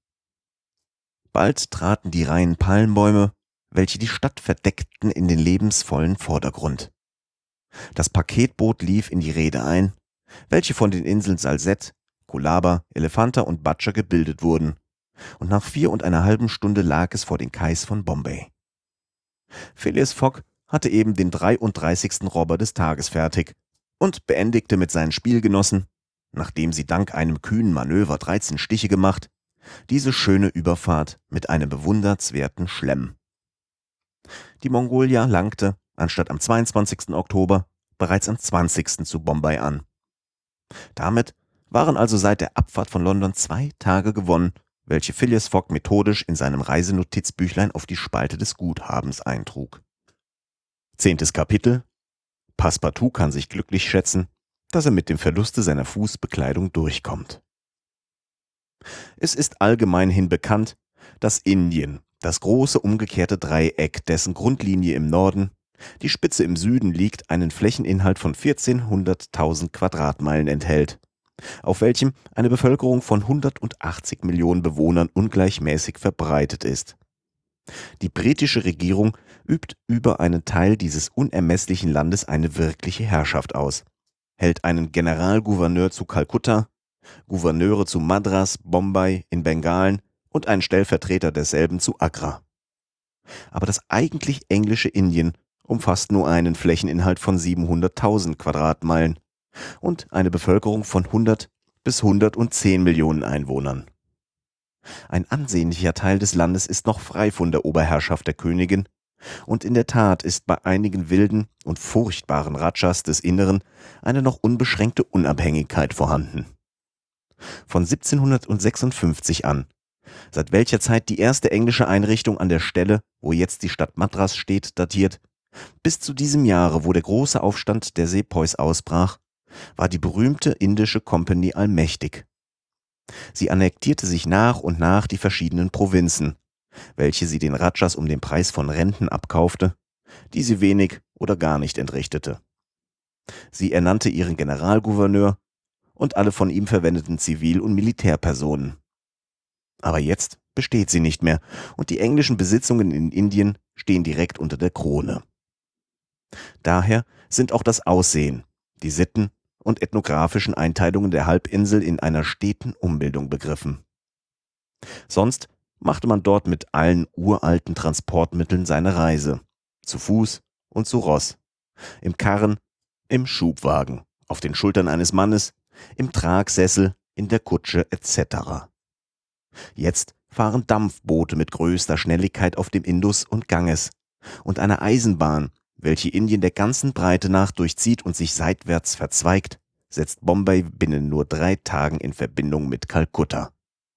Bald traten die Reihen Palmbäume, welche die Stadt verdeckten, in den lebensvollen Vordergrund. Das Paketboot lief in die Reede ein, welche von den Inseln Salsette, Colaba, Elephanta und Butcher gebildet wurden, und nach vier und einer halben Stunde lag es vor den Kais von Bombay. Phileas Fogg hatte eben den dreiunddreißigsten Robber des Tages fertig und beendigte mit seinen Spielgenossen, nachdem sie dank einem kühnen Manöver dreizehn Stiche gemacht, diese schöne Überfahrt mit einem bewundernswerten Schlemm. Die Mongolia langte, anstatt am zweiundzwanzigsten Oktober, bereits am zwanzigsten zu Bombay an. Damit waren also seit der Abfahrt von London zwei Tage gewonnen, welche Phileas Fogg methodisch in seinem Reisenotizbüchlein auf die Spalte des Guthabens eintrug. Zehntes Kapitel. Passepartout kann sich glücklich schätzen, dass er mit dem Verluste seiner Fußbekleidung durchkommt. Es ist allgemeinhin bekannt, dass Indien, das große umgekehrte Dreieck, dessen Grundlinie im Norden, die Spitze im Süden liegt, einen Flächeninhalt von vierzehnhunderttausend Quadratmeilen enthält, auf welchem eine Bevölkerung von hundertachtzig Millionen Bewohnern ungleichmäßig verbreitet ist. Die britische Regierung übt über einen Teil dieses unermesslichen Landes eine wirkliche Herrschaft aus, hält einen Generalgouverneur zu Kalkutta, Gouverneure zu Madras, Bombay in Bengalen und einen Stellvertreter derselben zu Agra. Aber das eigentlich englische Indien umfasst nur einen Flächeninhalt von siebenhunderttausend Quadratmeilen und eine Bevölkerung von hundert bis hundertzehn Millionen Einwohnern. Ein ansehnlicher Teil des Landes ist noch frei von der Oberherrschaft der Königin, und in der Tat ist bei einigen wilden und furchtbaren Rajas des Inneren eine noch unbeschränkte Unabhängigkeit vorhanden. Von siebzehnhundertsechsundfünfzig an, seit welcher Zeit die erste englische Einrichtung an der Stelle, wo jetzt die Stadt Madras steht, datiert, bis zu diesem Jahre, wo der große Aufstand der Sepoys ausbrach, war die berühmte indische Kompanie allmächtig. Sie annektierte sich nach und nach die verschiedenen Provinzen, welche sie den Rajas um den Preis von Renten abkaufte, die sie wenig oder gar nicht entrichtete. Sie ernannte ihren Generalgouverneur und alle von ihm verwendeten Zivil- und Militärpersonen. Aber jetzt besteht sie nicht mehr und die englischen Besitzungen in Indien stehen direkt unter der Krone. Daher sind auch das Aussehen, die Sitten und ethnografischen Einteilungen der Halbinsel in einer steten Umbildung begriffen. Sonst machte man dort mit allen uralten Transportmitteln seine Reise, zu Fuß und zu Ross, im Karren, im Schubwagen, auf den Schultern eines Mannes, im Tragsessel, in der Kutsche et cetera. Jetzt fahren Dampfboote mit größter Schnelligkeit auf dem Indus und Ganges und eine Eisenbahn, welche Indien der ganzen Breite nach durchzieht und sich seitwärts verzweigt, setzt Bombay binnen nur drei Tagen in Verbindung mit Kalkutta.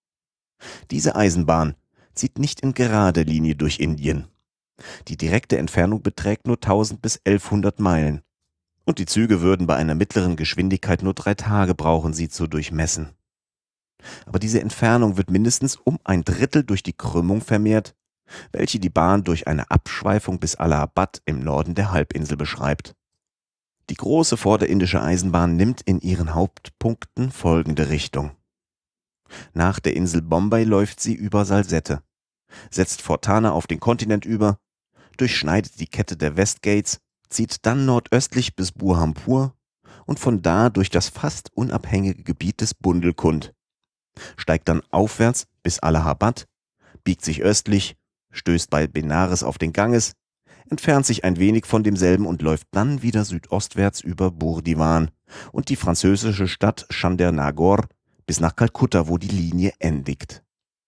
Diese Eisenbahn zieht nicht in gerader Linie durch Indien. Die direkte Entfernung beträgt nur tausend bis elfhundert Meilen. Und die Züge würden bei einer mittleren Geschwindigkeit nur drei Tage brauchen, sie zu durchmessen. Aber diese Entfernung wird mindestens um ein Drittel durch die Krümmung vermehrt, welche die Bahn durch eine Abschweifung bis Allahabad im Norden der Halbinsel beschreibt. Die große vorderindische Eisenbahn nimmt in ihren Hauptpunkten folgende Richtung. Nach der Insel Bombay läuft sie über Salsette, setzt Fortana auf den Kontinent über, durchschneidet die Kette der Westgates, zieht dann nordöstlich bis Burhampur und von da durch das fast unabhängige Gebiet des Bundelkund, steigt dann aufwärts bis Allahabad, biegt sich östlich, stößt bei Benares auf den Ganges, entfernt sich ein wenig von demselben und läuft dann wieder südostwärts über Burdivan und die französische Stadt Chandernagore bis nach Kalkutta, wo die Linie endigt.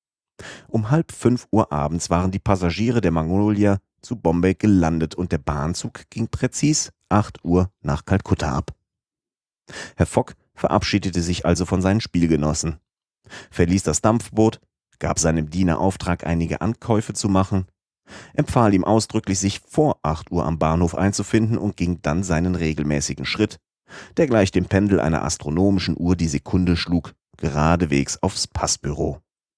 Um halb fünf Uhr abends waren die Passagiere der Magnolia zu Bombay gelandet und der Bahnzug ging präzis acht Uhr nach Kalkutta ab. Herr Fogg verabschiedete sich also von seinen Spielgenossen, verließ das Dampfboot, gab seinem Diener Auftrag, einige Ankäufe zu machen, empfahl ihm ausdrücklich, sich vor acht Uhr am Bahnhof einzufinden und ging dann seinen regelmäßigen Schritt, der gleich dem Pendel einer astronomischen Uhr die Sekunde schlug, geradewegs aufs Passbüro.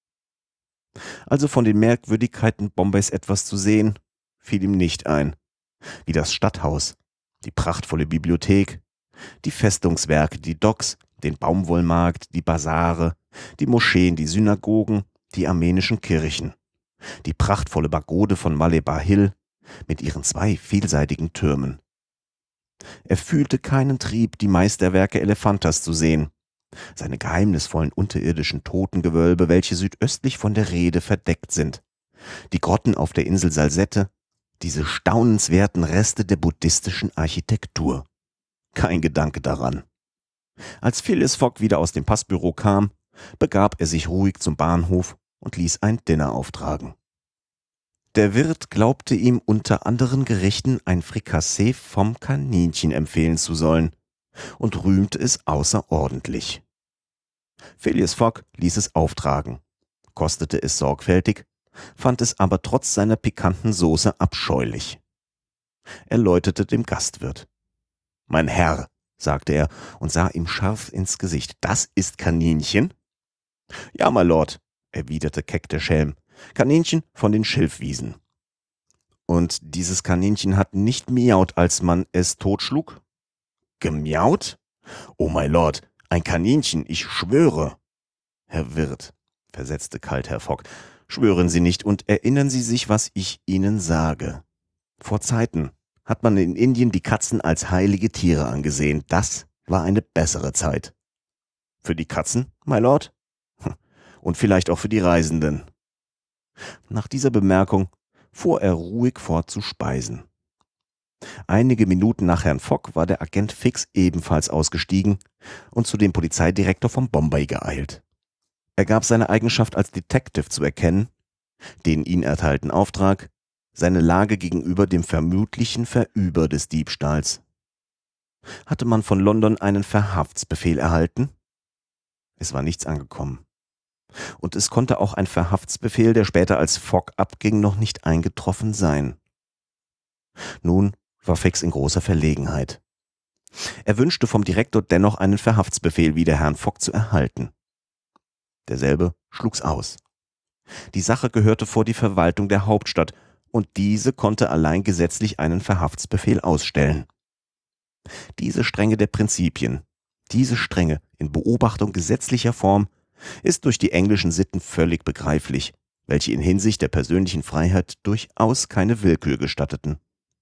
Also von den Merkwürdigkeiten Bombays etwas zu sehen, fiel ihm nicht ein, wie das Stadthaus, die prachtvolle Bibliothek, die Festungswerke, die Docks, den Baumwollmarkt, die Basare, die Moscheen, die Synagogen, die armenischen Kirchen, die prachtvolle Pagode von Malebar Hill mit ihren zwei vielseitigen Türmen. Er fühlte keinen Trieb, die Meisterwerke Elephantas zu sehen, seine geheimnisvollen unterirdischen Totengewölbe, welche südöstlich von der Reede verdeckt sind, die Grotten auf der Insel Salsette, diese staunenswerten Reste der buddhistischen Architektur. Kein Gedanke daran. Als Phileas Fogg wieder aus dem Passbüro kam, begab er sich ruhig zum Bahnhof und ließ ein Dinner auftragen. Der Wirt glaubte ihm unter anderen Gerichten ein Frikassee vom Kaninchen empfehlen zu sollen und rühmte es außerordentlich. Phileas Fogg ließ es auftragen, kostete es sorgfältig, fand es aber trotz seiner pikanten Soße abscheulich. Er läutete dem Gastwirt. »Mein Herr«, sagte er und sah ihm scharf ins Gesicht, »das ist Kaninchen?« »Ja, my Lord«, erwiderte keck der Schelm, »Kaninchen von den Schilfwiesen.« »Und dieses Kaninchen hat nicht miaut, als man es totschlug?« »Gemiaut? Oh, my Lord, ein Kaninchen, ich schwöre.« »Herr Wirt«, versetzte kalt Herr Fogg, »schwören Sie nicht und erinnern Sie sich, was ich Ihnen sage. Vor Zeiten hat man in Indien die Katzen als heilige Tiere angesehen. Das war eine bessere Zeit.« »Für die Katzen, my Lord?« »Und vielleicht auch für die Reisenden.« Nach dieser Bemerkung fuhr er ruhig fort zu speisen. Einige Minuten nach Herrn Fogg war der Agent Fix ebenfalls ausgestiegen und zu dem Polizeidirektor von Bombay geeilt. Er gab seine Eigenschaft als Detective zu erkennen, den ihn erteilten Auftrag, seine Lage gegenüber dem vermutlichen Verüber des Diebstahls. Hatte man von London einen Verhaftsbefehl erhalten? Es war nichts angekommen. Und es konnte auch ein Verhaftsbefehl, der später als Fogg abging, noch nicht eingetroffen sein. Nun war Fix in großer Verlegenheit. Er wünschte vom Direktor dennoch einen Verhaftsbefehl wider Herrn Fogg zu erhalten. Derselbe schlug's aus. Die Sache gehörte vor die Verwaltung der Hauptstadt, und diese konnte allein gesetzlich einen Verhaftsbefehl ausstellen. Diese Strenge der Prinzipien, diese Strenge in Beobachtung gesetzlicher Form, ist durch die englischen Sitten völlig begreiflich, welche in Hinsicht der persönlichen Freiheit durchaus keine Willkür gestatteten.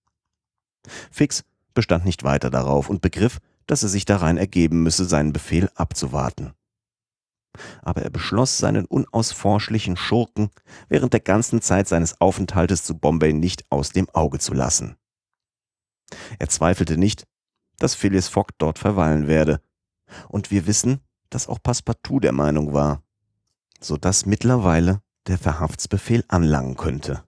Fix bestand nicht weiter darauf und begriff, dass er sich darein ergeben müsse, seinen Befehl abzuwarten. Aber er beschloss, seinen unausforschlichen Schurken während der ganzen Zeit seines Aufenthaltes zu Bombay nicht aus dem Auge zu lassen. Er zweifelte nicht, dass Phileas Fogg dort verweilen werde, und wir wissen, dass auch Passepartout der Meinung war, so dass mittlerweile der Verhaftsbefehl anlangen könnte.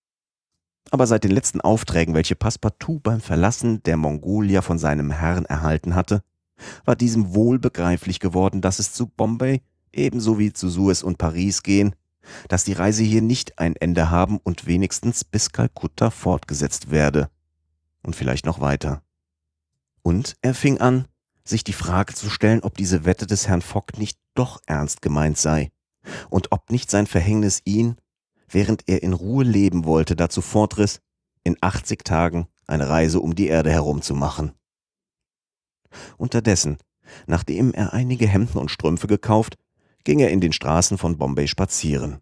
Aber seit den letzten Aufträgen, welche Passepartout beim Verlassen der Mongolia von seinem Herrn erhalten hatte, war diesem wohl begreiflich geworden, dass es zu Bombay ebenso wie zu Suez und Paris gehen, dass die Reise hier nicht ein Ende haben und wenigstens bis Kalkutta fortgesetzt werde und vielleicht noch weiter. Und er fing an, sich die Frage zu stellen, ob diese Wette des Herrn Fogg nicht doch ernst gemeint sei und ob nicht sein Verhängnis ihn, während er in Ruhe leben wollte, dazu fortriss, in achtzig Tagen eine Reise um die Erde herumzumachen. Unterdessen, nachdem er einige Hemden und Strümpfe gekauft, ging er in den Straßen von Bombay spazieren.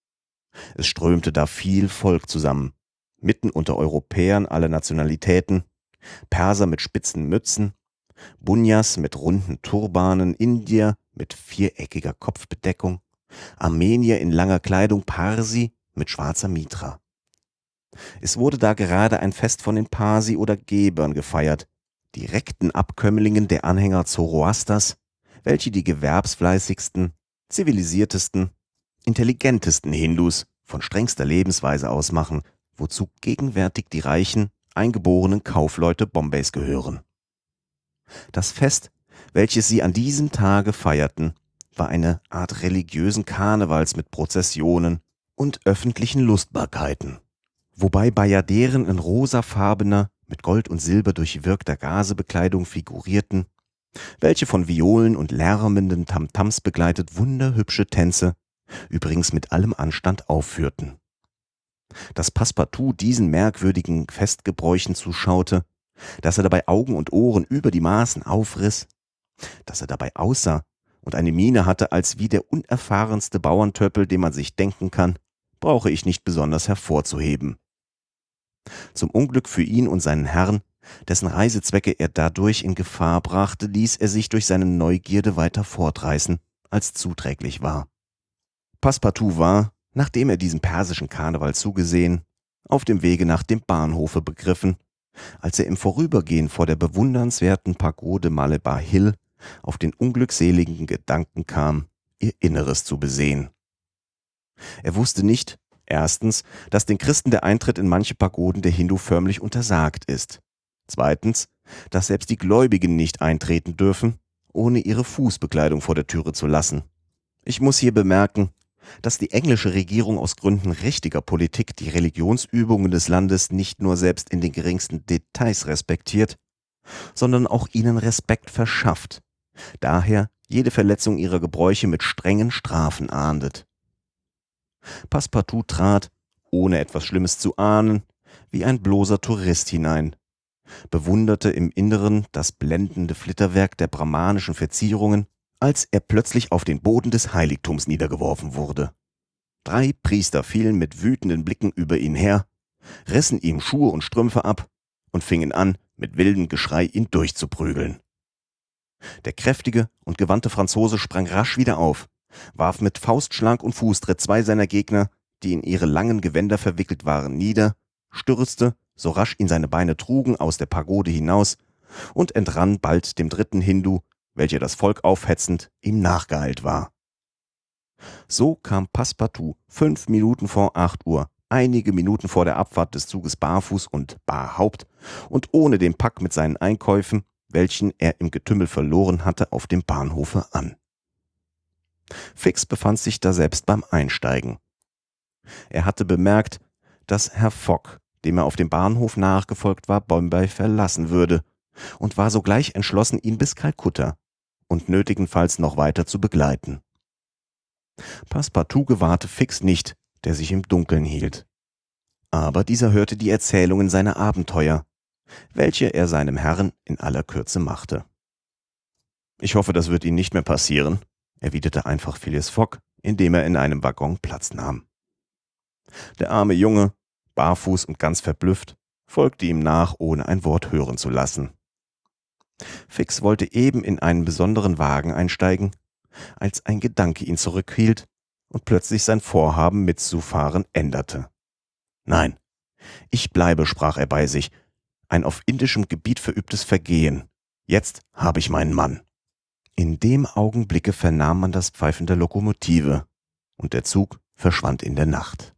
Es strömte da viel Volk zusammen, mitten unter Europäern aller Nationalitäten, Perser mit spitzen Mützen, Bunjas mit runden Turbanen, Indier mit viereckiger Kopfbedeckung, Armenier in langer Kleidung, Parsi mit schwarzer Mitra. Es wurde da gerade ein Fest von den Parsi oder Gebern gefeiert, direkten Abkömmlingen der Anhänger Zoroasters, welche die gewerbsfleißigsten, zivilisiertesten, intelligentesten Hindus von strengster Lebensweise ausmachen, wozu gegenwärtig die reichen, eingeborenen Kaufleute Bombays gehören. Das Fest, welches sie an diesem Tage feierten, war eine Art religiösen Karnevals mit Prozessionen und öffentlichen Lustbarkeiten, wobei Bajaderen in rosafarbener, mit Gold und Silber durchwirkter Gazebekleidung figurierten, welche von Violen und lärmenden Tamtams begleitet wunderhübsche Tänze, übrigens mit allem Anstand aufführten. Dass Passepartout diesen merkwürdigen Festgebräuchen zuschaute, dass er dabei Augen und Ohren über die Maßen aufriss, dass er dabei aussah und eine Miene hatte, als wie der unerfahrenste Bauerntöppel, den man sich denken kann, brauche ich nicht besonders hervorzuheben. Zum Unglück für ihn und seinen Herrn, dessen Reisezwecke er dadurch in Gefahr brachte, ließ er sich durch seine Neugierde weiter fortreißen, als zuträglich war. Passepartout war, nachdem er diesem persischen Karneval zugesehen, auf dem Wege nach dem Bahnhofe begriffen, als er im Vorübergehen vor der bewundernswerten Pagode Malebar Hill auf den unglückseligen Gedanken kam, ihr Inneres zu besehen. Er wusste nicht, Erstens, dass den Christen der Eintritt in manche Pagoden der Hindu förmlich untersagt ist. Zweitens, dass selbst die Gläubigen nicht eintreten dürfen, ohne ihre Fußbekleidung vor der Türe zu lassen. Ich muss hier bemerken, dass die englische Regierung aus Gründen richtiger Politik die Religionsübungen des Landes nicht nur selbst in den geringsten Details respektiert, sondern auch ihnen Respekt verschafft, daher jede Verletzung ihrer Gebräuche mit strengen Strafen ahndet. Passepartout trat, ohne etwas Schlimmes zu ahnen, wie ein bloßer Tourist hinein, bewunderte im Inneren das blendende Flitterwerk der brahmanischen Verzierungen, als er plötzlich auf den Boden des Heiligtums niedergeworfen wurde. Drei Priester fielen mit wütenden Blicken über ihn her, rissen ihm Schuhe und Strümpfe ab und fingen an, mit wildem Geschrei ihn durchzuprügeln. Der kräftige und gewandte Franzose sprang rasch wieder auf, warf mit Faustschlag und Fußtritt zwei seiner Gegner, die in ihre langen Gewänder verwickelt waren, nieder, stürzte, so rasch ihn seine Beine trugen, aus der Pagode hinaus und entrann bald dem dritten Hindu, welcher das Volk aufhetzend ihm nachgeeilt war. So kam Passepartout fünf Minuten vor acht Uhr, einige Minuten vor der Abfahrt des Zuges barfuß und bar Haupt und ohne den Pack mit seinen Einkäufen, welchen er im Getümmel verloren hatte, auf dem Bahnhofe an. Fix befand sich daselbst beim Einsteigen. Er hatte bemerkt, dass Herr Fogg, dem er auf dem Bahnhof nachgefolgt war, Bombay verlassen würde, und war sogleich entschlossen, ihn bis Kalkutta und nötigenfalls noch weiter zu begleiten. Passepartout gewahrte Fix nicht, der sich im Dunkeln hielt. Aber dieser hörte die Erzählungen seiner Abenteuer, welche er seinem Herrn in aller Kürze machte. »Ich hoffe, das wird Ihnen nicht mehr passieren«, erwiderte einfach Phileas Fogg, indem er in einem Waggon Platz nahm. Der arme Junge, barfuß und ganz verblüfft, folgte ihm nach, ohne ein Wort hören zu lassen. Fix wollte eben in einen besonderen Wagen einsteigen, als ein Gedanke ihn zurückhielt und plötzlich sein Vorhaben mitzufahren änderte. »Nein, ich bleibe«, sprach er bei sich, »ein auf indischem Gebiet verübtes Vergehen. Jetzt habe ich meinen Mann.« In dem Augenblicke vernahm man das Pfeifen der Lokomotive, und der Zug verschwand in der Nacht.